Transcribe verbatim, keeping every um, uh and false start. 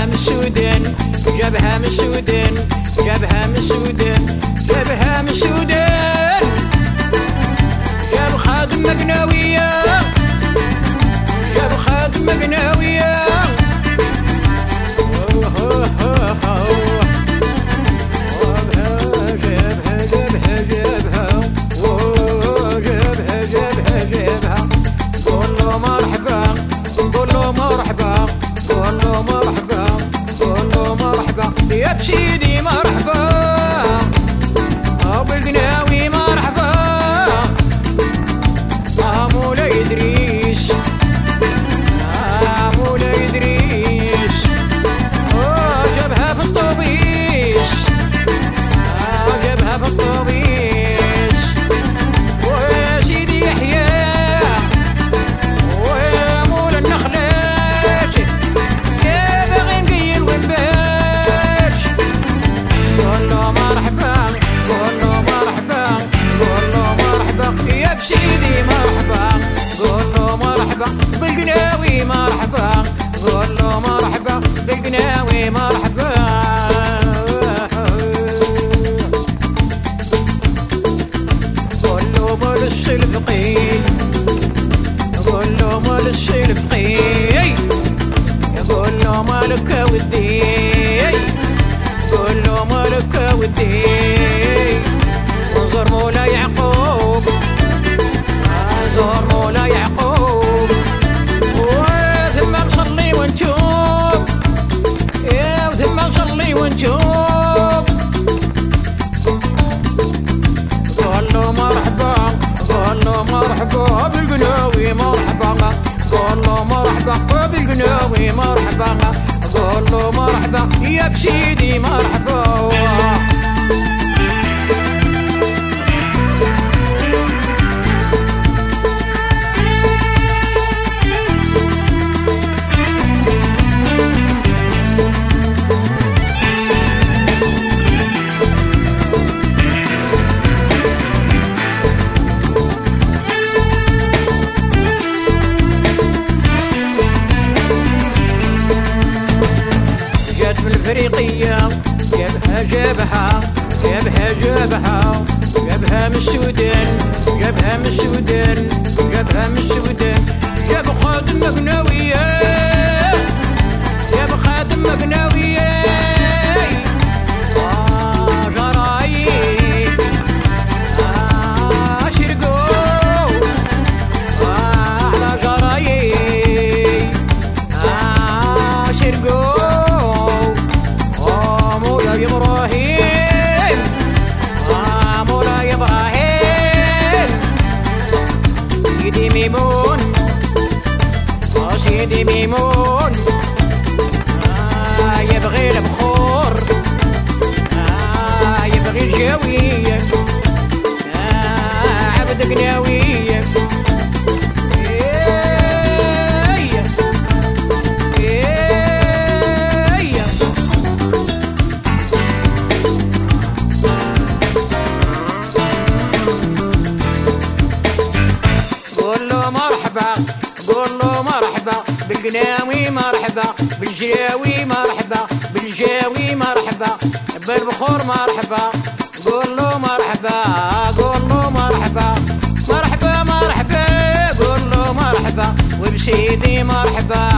جابها من السودان جابها من السودان جابها من السودان جابها من السودان جاب خادم مقناوية جاب خادم مقناوية يا بسيدي مرحبا بالقناوي مرحبا مولاي إدريس مولاي إدريس جابها في الطوبيس جابها في الطوبيس ويا سيدي يحيى ويا مولا النخلات يا باغي نقيل وبات قول له مرحبا قول له مرحبا قول له مرحبا يا بسيدي مرحبا قول له مرحبا بالقناوي مرحبا قول له مرحبا بالقناوي مرحبا قول له مال السلفقي قول له مال السلفقي قول له مالك ودي قول له مالك ودي انظر مولاي يعقوب انظر مولاي يعقوب وثم نصلي ونتوب يا وثم نصلي ونتوب قول له مرحبا قول له مرحبا بالقناوي مرحبا قول له مرحبا بالقناوي مرحبا قول له مرحبا يا بسيدي مرحبا الافريقيه جابها جابها جابها جابها جابها من السودان جابها من السودان جابها من السودان جاب خادم مقناويه جاب خادم مقناويه آه جراي آه شرقو آه على جراي آه شرقو مولاي إبراهيم آه مولاي إبراهيم سيدي ميمون آه سيدي ميمون آه يبغي البخور آه يبغي الجاوية آه عبد قناوية قول له مرحبا بالقناوي مرحبا بالجاوي مرحبا بالجاوي مرحبا بالبخور مرحبا قول له مرحبا قول له مرحبا مرحبا مرحبا قول له مرحبا وبسيدي مرحبا